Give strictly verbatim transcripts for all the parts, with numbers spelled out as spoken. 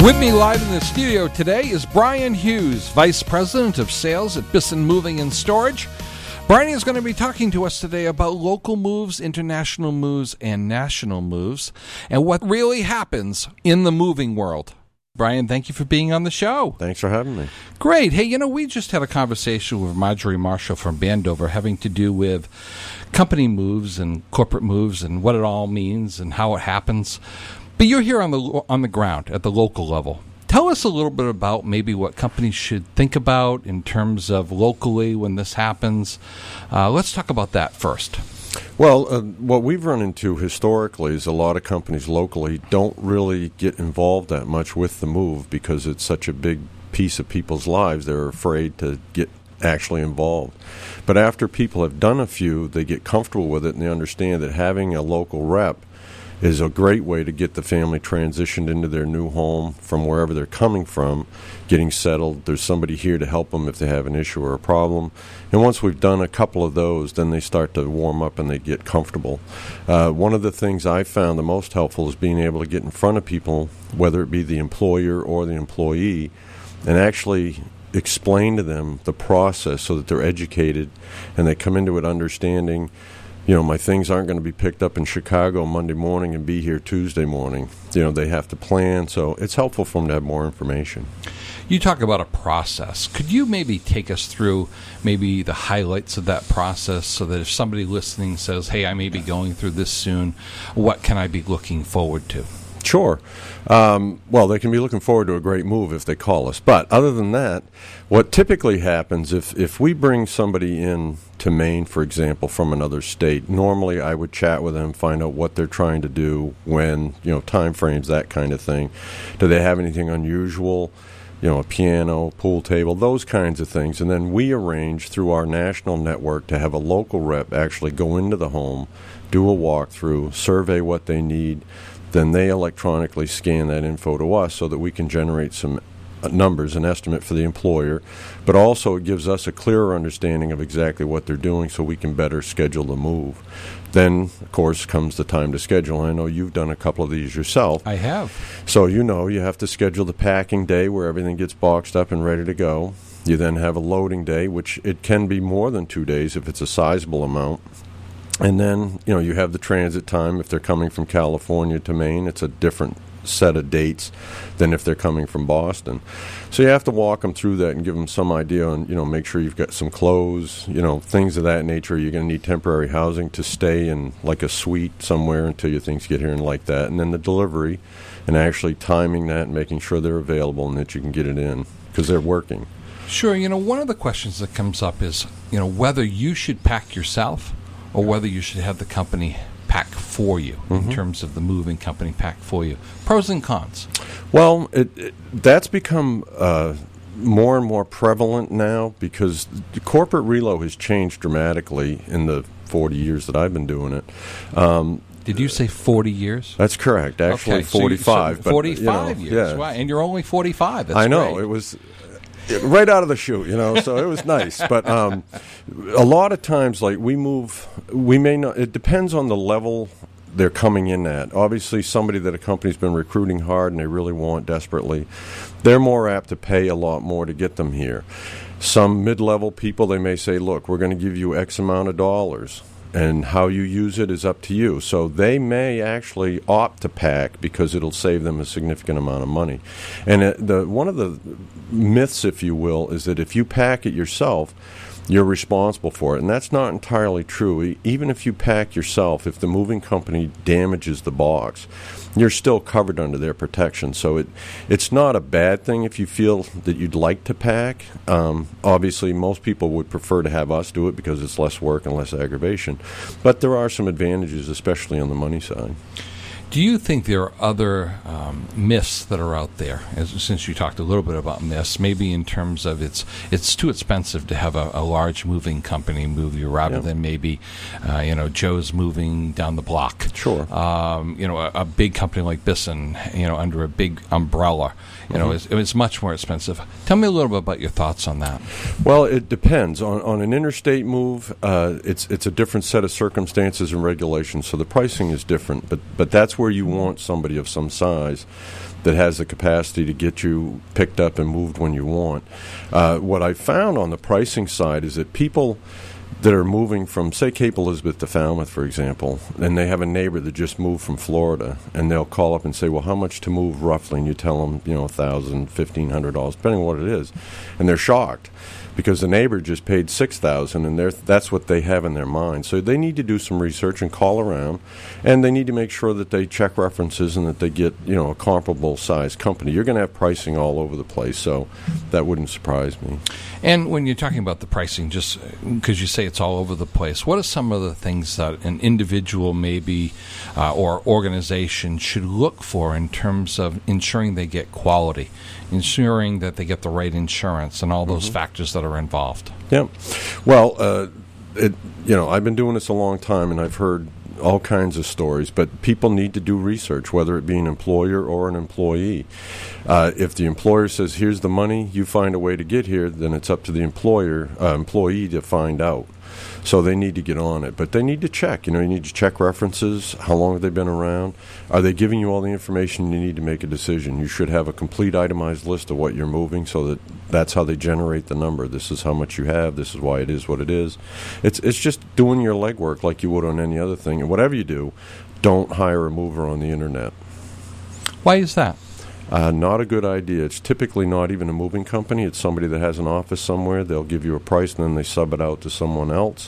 With me live in the studio today is Brian Hughes, Vice President of Sales at Bisson Moving and Storage. Brian is going to be talking to us today about local moves, international moves, and national moves, and what really happens in the moving world. Brian, thank you for being on the show. Thanks for having me. Great. Hey, you know, we just had a conversation with Marjorie Marshall from Bandover having to do with company moves and corporate moves and what it all means and how it happens. But you're here on the on the ground at the local level. Tell us a little bit about maybe what companies should think about in terms of locally when this happens. Uh, let's talk about that first. Well, uh, what we've run into historically is a lot of companies locally don't really get involved that much with the move because it's such a big piece of people's lives. They're afraid to get actually involved. But after people have done a few, they get comfortable with it and they understand that having a local rep is a great way to get the family transitioned into their new home from wherever they're coming from, getting settled. There's somebody here to help them if they have an issue or a problem. And once we've done a couple of those, then they start to warm up and they get comfortable. Uh, one of the things I found the most helpful is being able to get in front of people, whether it be the employer or the employee, and actually explain to them the process so that they're educated and they come into it understanding, you know, my things aren't going to be picked up in Chicago Monday morning and be here Tuesday morning. You know, they have to plan, so it's helpful for them to have more information. You talk about a process. Could you maybe take us through maybe the highlights of that process so that if somebody listening says, hey, I may be going through this soon, what can I be looking forward to? Sure. Um, well, they can be looking forward to a great move if they call us. But other than that, what typically happens, if, if we bring somebody in to Maine, for example, from another state, normally I would chat with them, find out what they're trying to do, when, you know, time frames, that kind of thing. Do they have anything unusual? You know, a piano, pool table, those kinds of things. And then we arrange through our national network to have a local rep actually go into the home, do a walkthrough, survey what they need. Then they electronically scan that info to us so that we can generate some numbers, an estimate for the employer, but also it gives us a clearer understanding of exactly what they're doing so we can better schedule the move. Then, of course, comes the time to schedule. I know you've done a couple of these yourself. I have. So you know you have to schedule the packing day where everything gets boxed up and ready to go. You then have a loading day, which it can be more than two days if it's a sizable amount. And then, you know, you have the transit time. If they're coming from California to Maine, it's a different set of dates than if they're coming from Boston. So you have to walk them through that and give them some idea on, you know, make sure you've got some clothes, you know, things of that nature. You're going to need temporary housing to stay in like a suite somewhere until your things get here and like that. And then the delivery and actually timing that and making sure they're available and that you can get it in because they're working. Sure. You know, one of the questions that comes up is, you know, whether you should pack yourself or whether you should have the company pack for you, mm-hmm. in terms of the moving company pack for you. Pros and cons. Well, it, it, that's become uh, more and more prevalent now because the corporate relo has changed dramatically in the forty years that I've been doing it. Um, Did you say forty years? That's correct. Actually, okay, so forty-five. You, so forty-five but, you years. know, yeah. Wow. And you're only forty-five. That's I know. great. It was right out of the chute, you know, so it was nice. But um, a lot of times, like, we move, we may not, it depends on the level they're coming in at. Obviously, somebody that a company's been recruiting hard and they really want desperately, they're more apt to pay a lot more to get them here. Some mid-level people, they may say, look, we're going to give you X amount of dollars, and how you use it is up to you. So they may actually opt to pack because it'll save them a significant amount of money. And it, the one of the myths, if you will, is that if you pack it yourself, you're responsible for it. And that's not entirely true. Even if you pack yourself, if the moving company damages the box, you're still covered under their protection. So it it's not a bad thing if you feel that you'd like to pack. Um, obviously, most people would prefer to have us do it because it's less work and less aggravation. But there are some advantages, especially on the money side. Do you think there are other um, myths that are out there? As, since you talked a little bit about myths, maybe in terms of it's it's too expensive to have a, a large moving company move you, rather yeah. than maybe, uh, you know, Joe's moving down the block. Sure. Um, you know, a, a big company like Bisson, you know, under a big umbrella, you mm-hmm. know, is, it's much more expensive. Tell me a little bit about your thoughts on that. Well, it depends. On on an interstate move, uh, it's it's a different set of circumstances and regulations, so the pricing is different. But but that's where you want somebody of some size that has the capacity to get you picked up and moved when you want. Uh, what I found on the pricing side is that people that are moving from, say, Cape Elizabeth to Falmouth, for example, and they have a neighbor that just moved from Florida, and they'll call up and say, well, how much to move roughly? And you tell them, you know, one thousand dollars, fifteen hundred dollars, depending on what it is. And they're shocked because the neighbor just paid six thousand dollars, and they're, that's what they have in their mind. So they need to do some research and call around, and they need to make sure that they check references and that they get, you know, a comparable size company. You're going to have pricing all over the place, so that wouldn't surprise me. And when you're talking about the pricing, just because you say it's all over the place, what are some of the things that an individual maybe uh, or organization should look for in terms of ensuring they get quality, ensuring that they get the right insurance and all those mm-hmm. factors that are involved? Yeah. Well, uh, it, you know, I've been doing this a long time, and I've heard all kinds of stories, but people need to do research, whether it be an employer or an employee. Uh, if the employer says, here's the money, you find a way to get here, then it's up to the employer, uh, employee to find out. So they need to get on it. But they need to check. You know, you need to check references. How long have they been around? Are they giving you all the information you need to make a decision? You should have a complete itemized list of what you're moving so that that's how they generate the number. This is how much you have. This is why it is what it is. It's, it's just doing your legwork like you would on any other thing. And whatever you do, don't hire a mover on the Internet. Why is that? Uh, not a good idea. It's typically not even a moving company. It's somebody that has an office somewhere. They'll give you a price, and then they sub it out to someone else,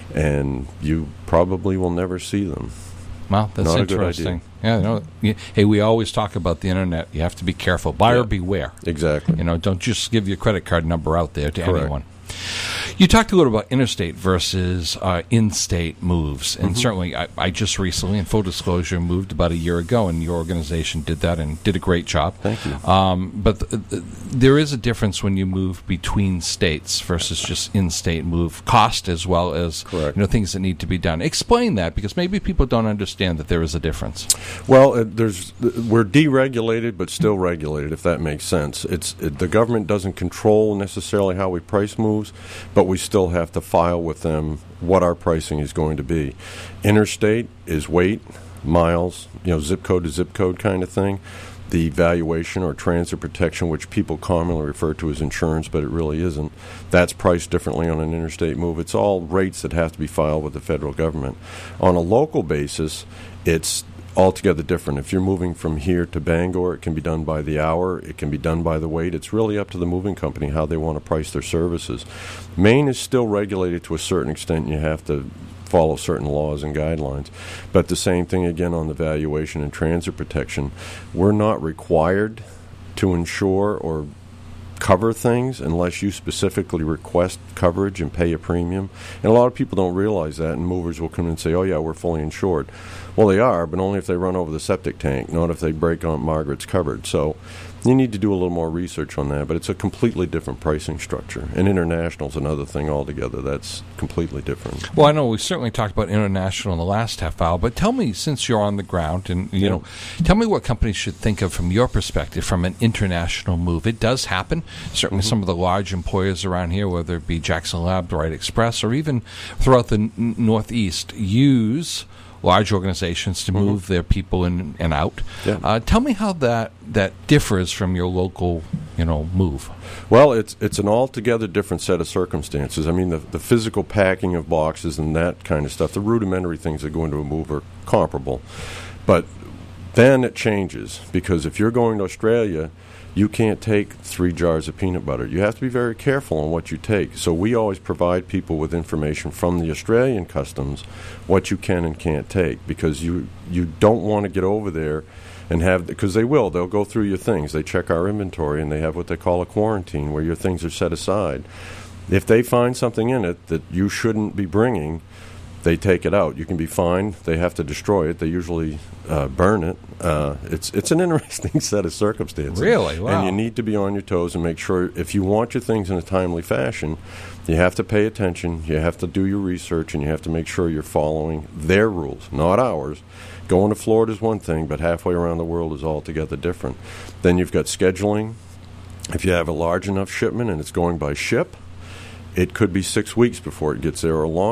and you probably will never see them. Well, that's not interesting. Yeah, you know, you, hey, we always talk about the Internet. You have to be careful. Buyer yeah. beware. Exactly. You know, don't just give your credit card number out there to Correct. anyone. You talked a little about interstate versus uh, in-state moves, and mm-hmm. certainly I, I just recently, in full disclosure, moved about a year ago, and your organization did that and did a great job. Thank you. Um, but th- th- there is a difference when you move between states versus just in-state move, cost as well as Correct. you know things that need to be done. Explain that, because maybe people don't understand that there is a difference. Well, uh, there's we're deregulated but still regulated, if that makes sense. It's it, the government doesn't control necessarily how we price moves, but we still have to file with them what our pricing is going to be. Interstate is weight, miles, you know, zip code to zip code kind of thing. The valuation or transit protection, which people commonly refer to as insurance, but it really isn't, that's priced differently on an interstate move. It's all rates that have to be filed with the federal government. On a local basis, it's altogether different. If you're moving from here to Bangor, it can be done by the hour. It can be done by the weight. It's really up to the moving company how they want to price their services. Maine is still regulated to a certain extent. You have to follow certain laws and guidelines. But the same thing again on the valuation and transit protection. We're not required to insure or cover things unless you specifically request coverage and pay a premium. And a lot of people don't realize that, and movers will come in and say, oh yeah, we're fully insured. Well, they are, but only if they run over the septic tank, not if they break Aunt Margaret's cupboard. So you need to do a little more research on that, but it's a completely different pricing structure. And international is another thing altogether that's completely different. Well, I know we certainly talked about international in the last half hour, but tell me, since you're on the ground, and you yeah. know, tell me what companies should think of from your perspective from an international move. It does happen. Certainly mm-hmm. some of the large employers around here, whether it be Jackson Lab, Wright Express, or even throughout the n- Northeast, use large organizations to move mm-hmm. their people in and out. Yeah. Uh, tell me how that, that differs from your local, you know, move. Well, it's it's an altogether different set of circumstances. I mean, the, the physical packing of boxes and that kind of stuff, the rudimentary things that go into a move are comparable. But then it changes, because if you're going to Australia, you can't take three jars of peanut butter. You have to be very careful on what you take. So we always provide people with information from the Australian customs, what you can and can't take, because you you don't want to get over there and have, because they will, they'll go through your things. They check our inventory, and they have what they call a quarantine, where your things are set aside. If they find something in it that you shouldn't be bringing, they take it out. You can be fined. They have to destroy it. They usually uh, burn it. Uh, it's it's an interesting set of circumstances. Really? Wow. And you need to be on your toes and make sure, if you want your things in a timely fashion, you have to pay attention, you have to do your research, and you have to make sure you're following their rules, not ours. Going to Florida is one thing, but halfway around the world is altogether different. Then you've got scheduling. If you have a large enough shipment and it's going by ship, it could be six weeks before it gets there or longer.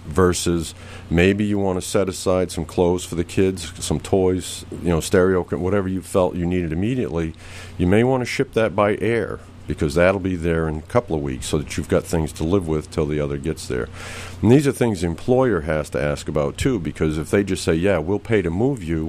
versus maybe you want to set aside some clothes for the kids, some toys, you know, stereo, whatever you felt you needed immediately. You may want to ship that by air, because that'll be there in a couple of weeks so that you've got things to live with till the other gets there. And these are things the employer has to ask about, too, because if they just say, yeah, we'll pay to move you,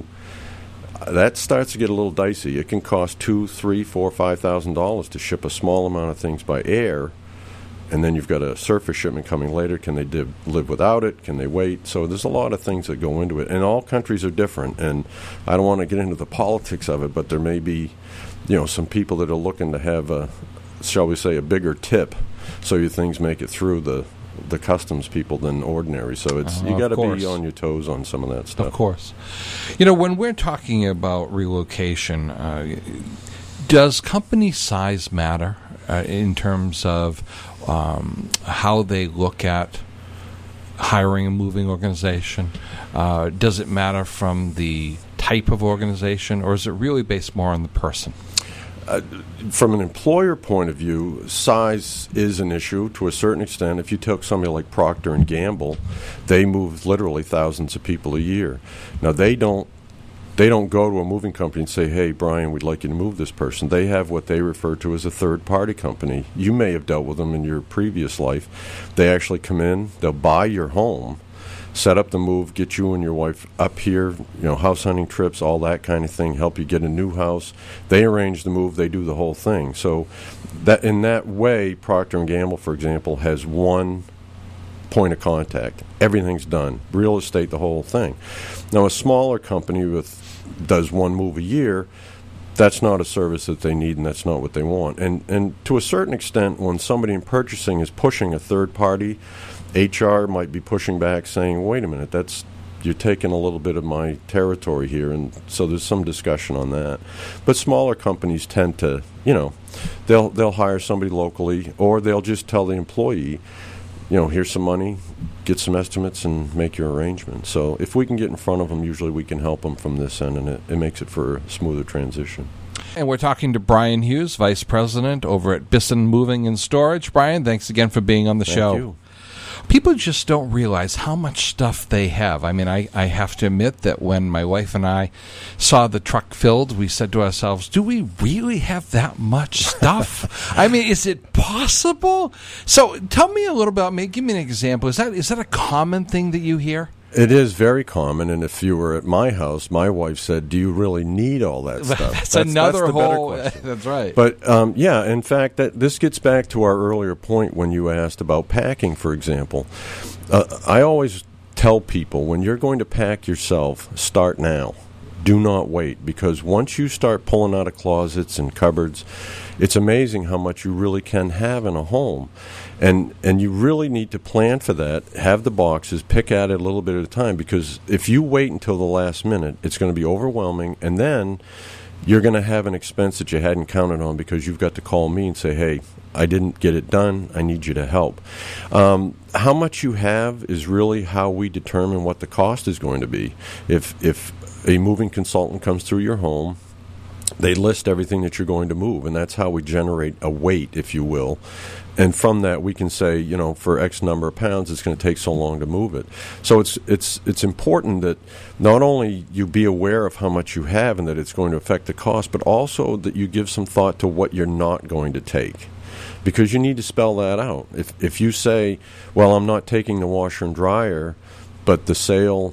that starts to get a little dicey. It can cost two, three, four, five thousand dollars to ship a small amount of things by air, and then you've got a surface shipment coming later. Can they div- live without it? Can they wait? So there's a lot of things that go into it, and all countries are different. And I don't want to get into the politics of it, but there may be, you know, some people that are looking to have a, shall we say, a bigger tip, so your things make it through the the customs people than ordinary. So it's uh, you got to be on your toes on some of that stuff. Of course. You know, when we're talking about relocation, uh, does company size matter uh, in terms of um, how they look at hiring a moving organization? Uh, does it matter from the type of organization, or is it really based more on the person? Uh, from an employer point of view, size is an issue to a certain extent. If you took somebody like Procter and Gamble, they move literally thousands of people a year. Now, they don't they don't go to a moving company and say, hey, Brian, we'd like you to move this person. They have what they refer to as a third-party company. You may have dealt with them in your previous life. They actually come in, they'll buy your home, set up the move, get you and your wife up here, you know, house hunting trips, all that kind of thing, help you get a new house. They arrange the move, they do the whole thing. So that in that way, Procter and Gamble, for example, has one point of contact. Everything's done. Real estate, the whole thing. Now, a smaller company with does one move a year, that's not a service that they need, and that's not what they want. And and to a certain extent, when somebody in purchasing is pushing a third party, H R might be pushing back saying, wait a minute, that's you're taking a little bit of my territory here, and so there's some discussion on that. But smaller companies tend to, you know, they'll they'll hire somebody locally, or they'll just tell the employee, you know, here's some money, get some estimates, and make your arrangements. So if we can get in front of them, usually we can help them from this end, and it, it makes it for a smoother transition. And we're talking to Brian Hughes, Vice President over at Bisson Moving and Storage. Brian, thanks again for being on the Thank show. You. People just don't realize how much stuff they have. I mean, I, I have to admit that when my wife and I saw the truck filled, we said to ourselves, do we really have that much stuff? I mean, is it possible? So tell me a little about, give me an example. Is that is that a common thing that you hear? It is very common, and if you were at my house, my wife said, do you really need all that stuff? That's, that's another that's whole... That's right. But, um, yeah, in fact, that this gets back to our earlier point when you asked about packing, for example. Uh, I always tell people, when you're going to pack yourself, start now. Do not wait, because once you start pulling out of closets and cupboards, it's amazing how much you really can have in a home. And and you really need to plan for that, have the boxes, pick at it a little bit at a time, because if you wait until the last minute, it's going to be overwhelming, and then you're going to have an expense that you hadn't counted on because you've got to call me and say, hey, I didn't get it done, I need you to help. Um, how much you have is really how we determine what the cost is going to be. If if a moving consultant comes through your home, they list everything that you're going to move, and that's how we generate a weight, if you will. And from that, we can say, you know, for X number of pounds, it's going to take so long to move it. So it's it's it's important that not only you be aware of how much you have and that it's going to affect the cost, but also that you give some thought to what you're not going to take. Because you need to spell that out. If if you say, well, I'm not taking the washer and dryer, but the sale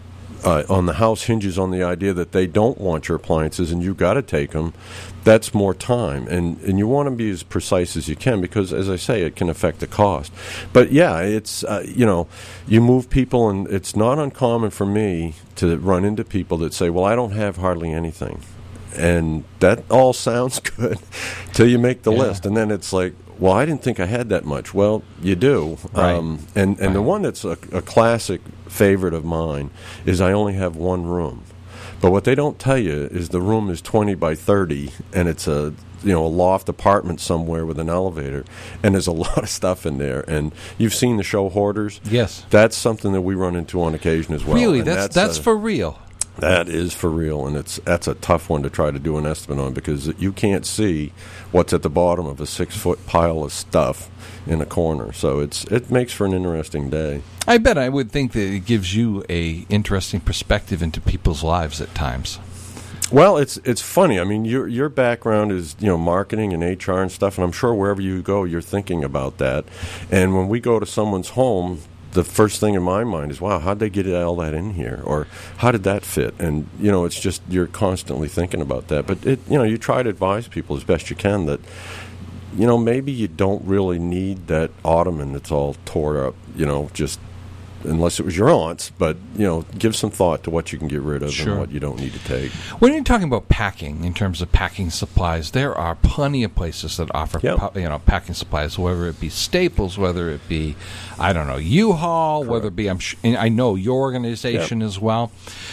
Uh, on the house hinges on the idea that they don't want your appliances and you got to take them, that's more time. And and you want to be as precise as you can because, as I say, it can affect the cost. But, yeah, it's, uh, you know, you move people, and it's not uncommon for me to run into people that say, well, I don't have hardly anything. And that all sounds good till you make the yeah. list. And then it's like, well, I didn't think I had that much. Well, you do. Right. Um, and and right. the one that's a, a classic favorite of mine is I only have one room. But what they don't tell you is the room is twenty by thirty, and it's a you know a loft apartment somewhere with an elevator, and there's a lot of stuff in there. And you've seen the show Hoarders? Yes. That's something that we run into on occasion as well. Really? And That's that's, that's a, for real? That is for real, and it's that's a tough one to try to do an estimate on because you can't see what's at the bottom of a six-foot pile of stuff in a corner. So it's it makes for an interesting day. I bet I would think that it gives you a interesting perspective into people's lives at times. Well, it's it's funny. I mean, your your background is, you know, marketing and H R and stuff, and I'm sure wherever you go, you're thinking about that. And when we go to someone's home, the first thing in my mind is, wow, how'd they get all that in here? Or how did that fit? And, you know, it's just you're constantly thinking about that. But, it, you know, you try to advise people as best you can that, you know, maybe you don't really need that ottoman that's all tore up, you know, just unless it was your aunt's. But, you know, give some thought to what you can get rid of Sure. and what you don't need to take. When you're talking about packing, in terms of packing supplies, there are plenty of places that offer Yep. pa- you know, packing supplies, whether it be Staples, whether it be, I don't know, U-Haul, Correct. whether it be, I'm sh- I know your organization as well.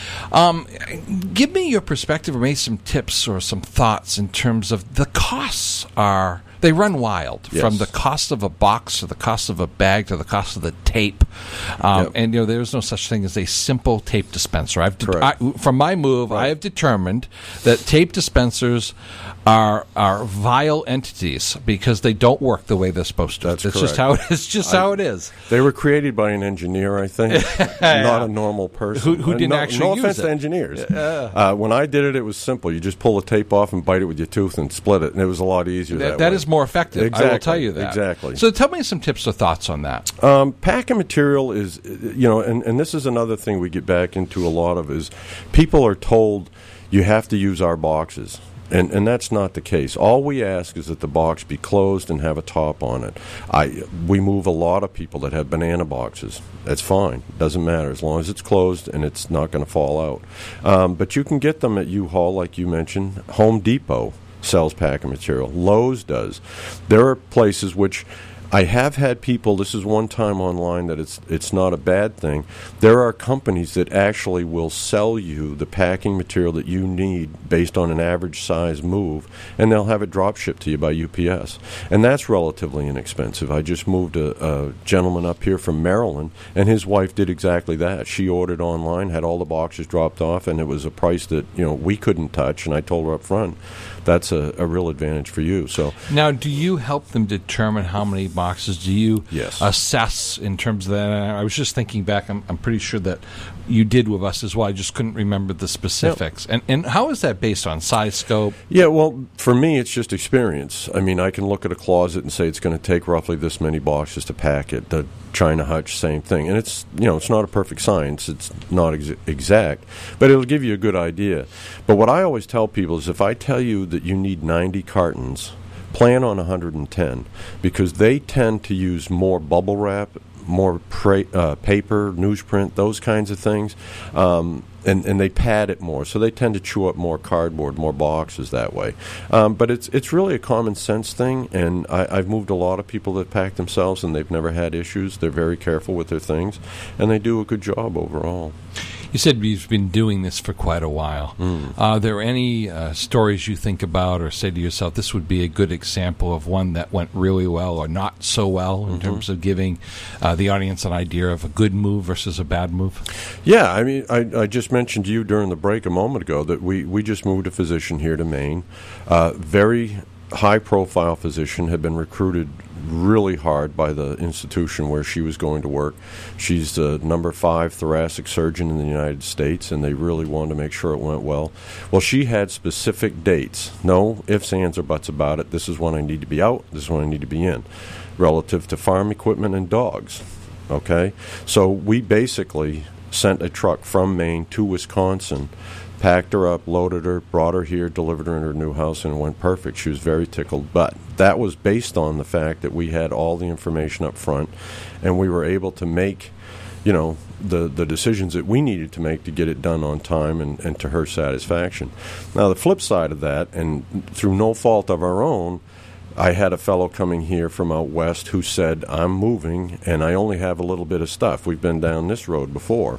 Um, give me your perspective or maybe some tips or some thoughts in terms of the costs are... They run wild, Yes. from the cost of a box to the cost of a bag to the cost of the tape. Um, Yep. And, you know, there's no such thing as a simple tape dispenser. I've de- Correct. I, from my move, Right. I have determined that tape dispensers are are vile entities because they don't work the way they're supposed to. That's it's just correct. how it is. Just I- how it is. They were created by an engineer, I think, not a normal person. Who- who And didn't no, actually No use offense it. to engineers. Uh, when I did it, it was simple. You just pull the tape off and bite it with your tooth and split it, and it was a lot easier that, That, that way. is more effective. I will Exactly, tell you that. exactly. So tell me some tips or thoughts on that. Um, packing material is, you know, and, and this is another thing we get back into a lot of is people are told you have to use our boxes. And and that's not the case. All we ask is that the box be closed and have a top on it. I we move a lot of people that have banana boxes. That's fine. Doesn't matter as long as it's closed and it's not going to fall out. Um, but you can get them at U-Haul, like you mentioned. Home Depot sells packing material. Lowe's does. There are places which I have had people, this is one time online that it's it's not a bad thing. There are companies that actually will sell you the packing material that you need based on an average size move, and they'll have it drop shipped to you by U P S. And that's relatively inexpensive. I just moved a, a gentleman up here from Maryland, and his wife did exactly that. She ordered online, had all the boxes dropped off, and it was a price that, you know, we couldn't touch, and I told her up front, that's a, a real advantage for you. So Now, do you help them determine how many boxes? Do you Yes. assess in terms of that? I was just thinking back. I'm, I'm pretty sure that you did with us as well. I just couldn't remember the specifics. And and how is that based on size, scope? Yeah, well, for me, it's just experience. I mean, I can look at a closet and say it's going to take roughly this many boxes to pack it. The China hutch, same thing. And it's, you know, it's not a perfect science. It's not ex- exact, but it'll give you a good idea. But what I always tell people is if I tell you that you need ninety cartons, plan on one hundred ten, because they tend to use more bubble wrap, more pra- uh, paper, newsprint, those kinds of things. Um, And, and they pad it more, so they tend to chew up more cardboard, more boxes that way. Um, but it's it's really a common sense thing, and I, I've moved a lot of people that pack themselves, and they've never had issues. They're very careful with their things, and they do a good job overall. You said you've been doing this for quite a while. Mm. Are there any uh, stories you think about or say to yourself, this would be a good example of one that went really well or not so well in Mm-hmm. terms of giving uh, the audience an idea of a good move versus a bad move? Yeah, I mean, I, I just mentioned to you during the break a moment ago that we, we just moved a physician here to Maine. Uh, very high-profile physician, had been recruited really hard by the institution where she was going to work. She's the number five thoracic surgeon in the United States, and they really wanted to make sure it went well. Well, she had specific dates. No ifs, ands, or buts about it. This is when I need to be out. This is when I need to be in, relative to farm equipment and dogs. Okay? So we basically sent a truck from Maine to Wisconsin, packed her up, loaded her, brought her here, delivered her in her new house, and it went perfect. She was very tickled. But that was based on the fact that we had all the information up front, and we were able to make, you know, the, the decisions that we needed to make to get it done on time and, and to her satisfaction. Now, the flip side of that, and through no fault of our own, I had a fellow coming here from out west who said, I'm moving, and I only have a little bit of stuff. We've been down this road before.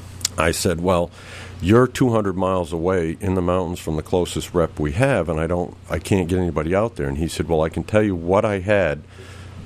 I said, well, you're two hundred miles away in the mountains from the closest rep we have, and I don't, I can't get anybody out there. And he said, well, I can tell you what I had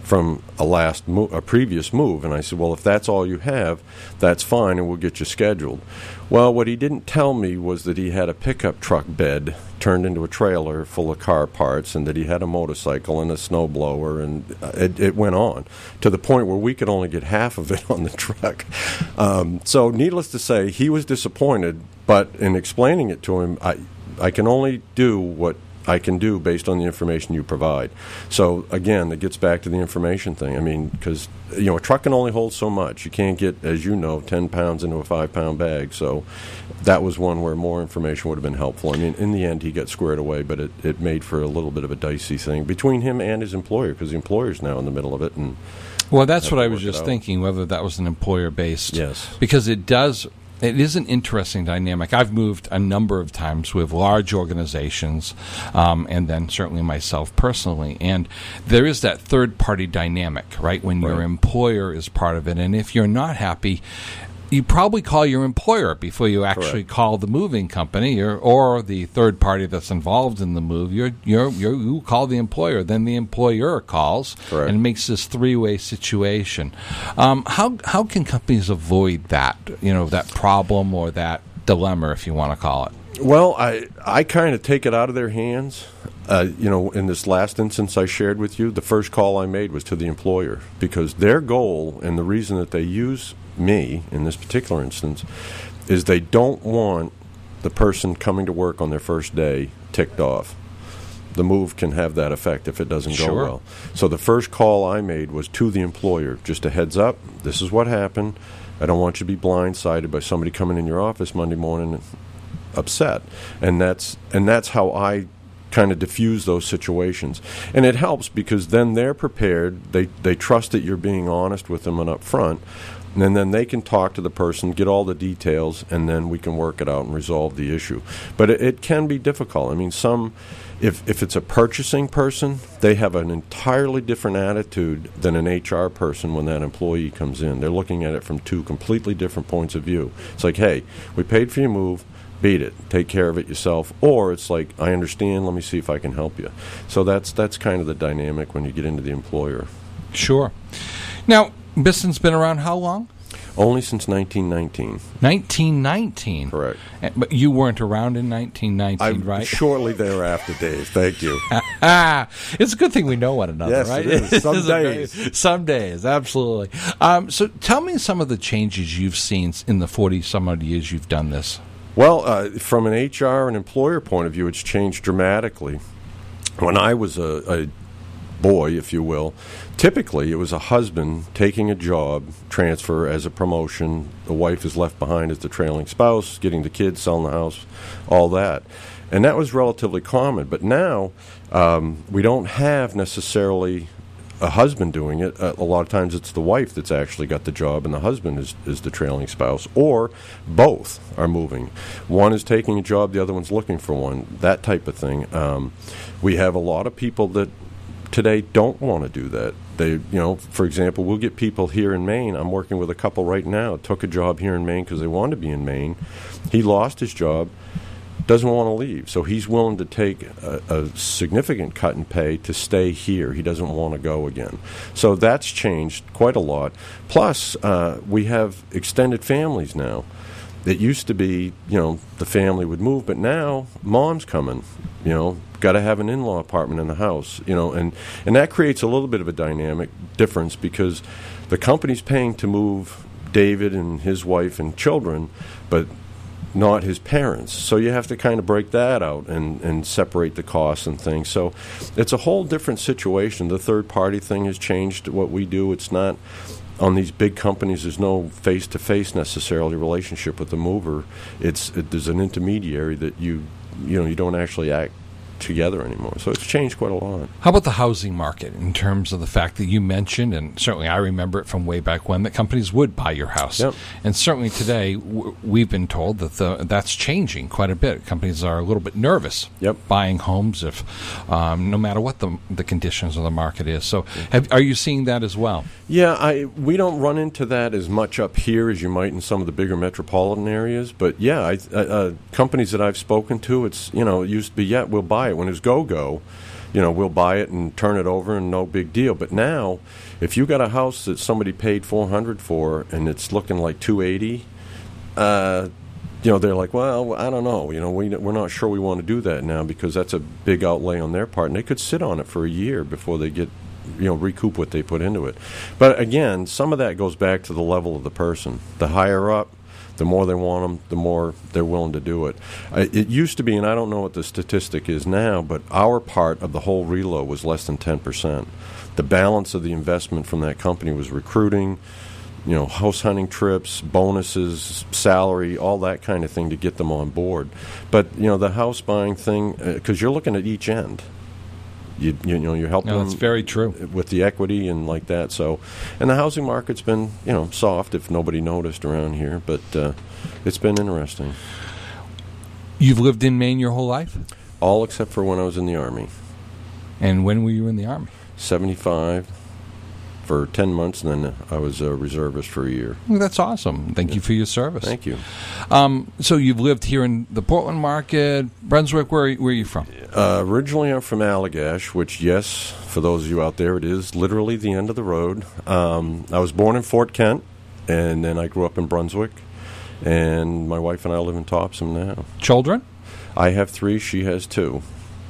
from a last mo- a previous move. And I said, well, if that's all you have, that's fine, and we'll get you scheduled. Well, what he didn't tell me was that he had a pickup truck bed turned into a trailer full of car parts, and that he had a motorcycle and a snowblower, and it, it went on to the point where we could only get half of it on the truck. Um, so needless to say, he was disappointed, but in explaining it to him, I, I can only do what I can do based on the information you provide. So again, it gets back to the information thing. I mean, because you know, a truck can only hold so much. You can't get, as you know, ten pounds into a five pound bag. So that was one where more information would have been helpful. I mean, in the end, he got squared away, but it, it made for a little bit of a dicey thing between him and his employer, because the employer's now in the middle of it. And well, that's what I was just thinking, whether that was an employer based. Yes, because it does. It is an interesting dynamic. I've moved a number of times with large organizations, um, and then certainly myself personally. And there is that third-party dynamic, right, when Right. your employer is part of it. And if you're not happy, you probably call your employer before you actually Correct. call the moving company or, or the third party that's involved in the move. You're, you're, you're, you call the employer, then the employer calls, Correct. and makes this three-way situation. Um, how how can companies avoid that, you know, that problem or that dilemma, if you want to call it? Well, I I kind of take it out of their hands. Uh, you know, in this last instance I shared with you, the first call I made was to the employer, because their goal and the reason that they use me in this particular instance is they don't want the person coming to work on their first day ticked off. The move can have that effect if it doesn't go Sure. well. So the first call I made was to the employer, just a heads up, this is what happened. I don't want you to be blindsided by somebody coming in your office Monday morning upset. And that's and that's how I kind of diffuse those situations. And it helps because then they're prepared. They they trust that you're being honest with them and up front. And then they can talk to the person, get all the details, and then we can work it out and resolve the issue. But it, it can be difficult. I mean, some, if if it's a purchasing person, they have an entirely different attitude than an H R person when that employee comes in. They're looking at it from two completely different points of view. It's like, hey, we paid for your move, beat it, take care of it yourself. Or it's like, I understand, let me see if I can help you. So that's that's kind of the dynamic when you get into the employer. Sure. Now, Biston's been around how long? Only since nineteen nineteen. nineteen nineteen. Correct. Uh, But you weren't around in nineteen nineteen, I, right? Shortly thereafter, Dave. Thank you. It's a good thing we know one another, Yes, right? it is. Some It's a very- days. some days, absolutely. Um, so tell me some of the changes you've seen in the forty-some-odd years you've done this. Well, uh, from an H R and employer point of view, it's changed dramatically. When I was a, a boy, if you will, typically it was a husband taking a job transfer as a promotion. The wife is left behind as the trailing spouse, getting the kids, selling the house, all that. And that was relatively common. But now um, we don't have necessarily a husband doing it. Uh, a lot of times it's the wife that's actually got the job and the husband is, is the trailing spouse, or both are moving. One is taking a job, the other one's looking for one, that type of thing. Um, we have a lot of people that today don't want to do that. They, you know, for example, we'll get people here in Maine. I'm working with a couple right now, took a job here in Maine because they wanted to be in Maine. He lost his job, doesn't want to leave, so he's willing to take a, a significant cut in pay to stay here. He doesn't want to go again. So that's changed quite a lot. Plus, uh, we have extended families now. It used to be, you know, the family would move, but now mom's coming, you know, got to have an in-law apartment in the house, you know, and, and that creates a little bit of a dynamic difference because the company's paying to move David and his wife and children, but not his parents. So you have to kind of break that out and, and separate the costs and things. So it's a whole different situation. The third-party thing has changed what we do. It's not on these big companies, there's no face-to-face necessarily relationship with the mover. It's it, there's an intermediary that you you know you don't actually act together anymore. So it's changed quite a lot. How about the housing market in terms of the fact that you mentioned, and certainly I remember it from way back when, that companies would buy your house. Yep. And certainly today w- we've been told that the, that's changing quite a bit. Companies are a little bit nervous Yep. buying homes if um, no matter what the, the conditions of the market is. So have, are you seeing that as well? Yeah, I we don't run into that as much up here as you might in some of the bigger metropolitan areas. But yeah, I, uh, uh, companies that I've spoken to, it's you know it used to be yeah we'll buy it when it was go go. You you know, we'll buy it and turn it over and no big deal. But now, if you got a house that somebody paid four hundred for and it's looking like two eighty, uh, you know, they're like, well, I don't know. You know, we, we're not sure we want to do that now because that's a big outlay on their part. And they could sit on it for a year before they get, you know, recoup what they put into it. But again, some of that goes back to the level of the person. The higher up, the more they want them, the more they're willing to do it. Uh, it used to be, and I don't know what the statistic is now, but our part of the whole reload was less than ten percent. The balance of the investment from that company was recruiting, you know, house hunting trips, bonuses, salary, all that kind of thing to get them on board. But, you know, the house buying thing, because uh, you're looking at each end. You, you know, you're helping no, them that's very true. with the equity and like that. So, and the housing market's been, you know, soft if nobody noticed around here, but uh, it's been interesting. You've lived in Maine your whole life? All except for when I was in the Army. And when were you in the Army? seventy-five for ten months, and then I was a reservist for a year. Well, that's awesome. Thank yeah. you for your service. Thank you. Um, so you've lived here in the Portland market, Brunswick. Where, where are you from? Uh, originally, I'm from Allagash, which, yes, for those of you out there, it is literally the end of the road. Um, I was born in Fort Kent, and then I grew up in Brunswick, and my wife and I live in Topsham now. Children? I have three. She has two.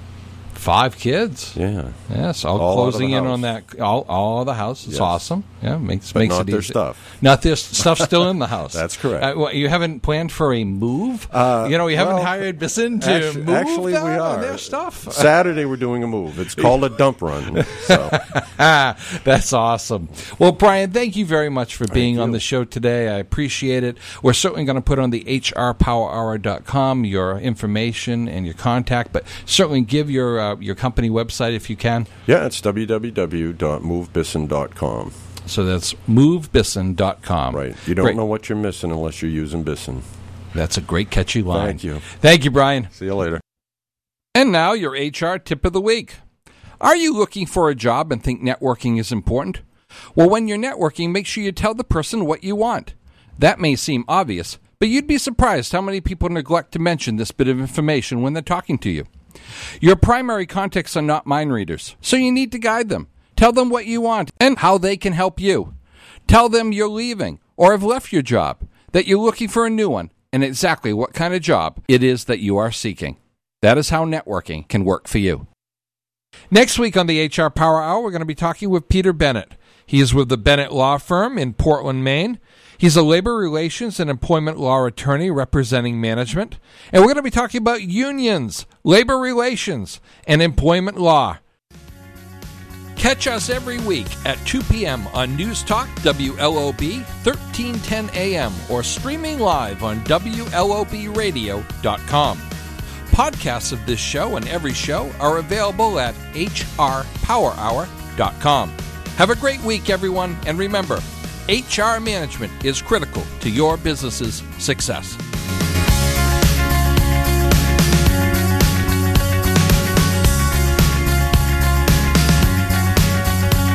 Five kids. Yeah. Yes, all, all closing in on that. All, all of the house. It's yes. awesome. Yeah, makes but makes not it their easy. stuff. Not their stuff still in the house. That's correct. Uh, well, you haven't planned for a move. Uh, you know, you well, haven't hired Bisson to actually, move actually that we are. their stuff. Saturday we're doing a move. It's called a dump run. So. That's awesome. Well, Brian, thank you very much for being thank on you. the show today. I appreciate it. We're certainly going to put on the H R power hour dot com your information and your contact, but certainly give your uh, your company website if you can. Yeah, it's w w w dot move bisson dot com. So that's move bisson dot com. Right. You don't great. know what you're missing unless you're using Bisson. That's a great catchy line. Thank you. Thank you, Brian. See you later. And now your H R tip of the week. Are you looking for a job and think networking is important? Well, when you're networking, make sure you tell the person what you want. That may seem obvious, but you'd be surprised how many people neglect to mention this bit of information when they're talking to you. Your primary contacts are not mind readers, so you need to guide them. Tell them what you want and how they can help you. Tell them you're leaving or have left your job, that you're looking for a new one, and exactly what kind of job it is that you are seeking. That is how networking can work for you. Next week on the H R Power Hour, we're going to be talking with Peter Bennett. He is with the Bennett Law Firm in Portland, Maine. He's a labor relations and employment law attorney representing management. And we're going to be talking about unions, labor relations, and employment law. Catch us every week at two p.m. on News Talk W L O B thirteen ten a.m. or streaming live on W L O B radio dot com. Podcasts of this show and every show are available at H R power hour dot com. Have a great week, everyone, and remember, H R management is critical to your business's success.